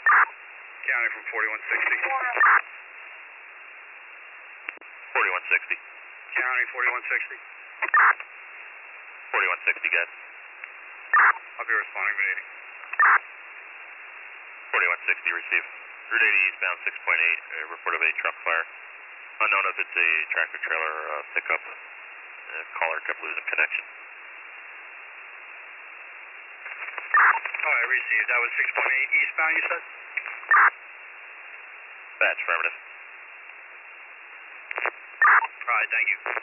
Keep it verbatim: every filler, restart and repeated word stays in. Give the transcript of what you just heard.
County from forty-one sixty. forty-one sixty. County forty-one sixty. forty-one sixty, guys. I'll be responding to eighty. forty-one sixty, receive. Route eighty eastbound six point eight, uh, report of a truck fire. Unknown if it's a tractor trailer or a pickup. Uh, caller kept losing connection. All right, received. That was six point eight eastbound, you said? Batch, affirmative. All right, thank you.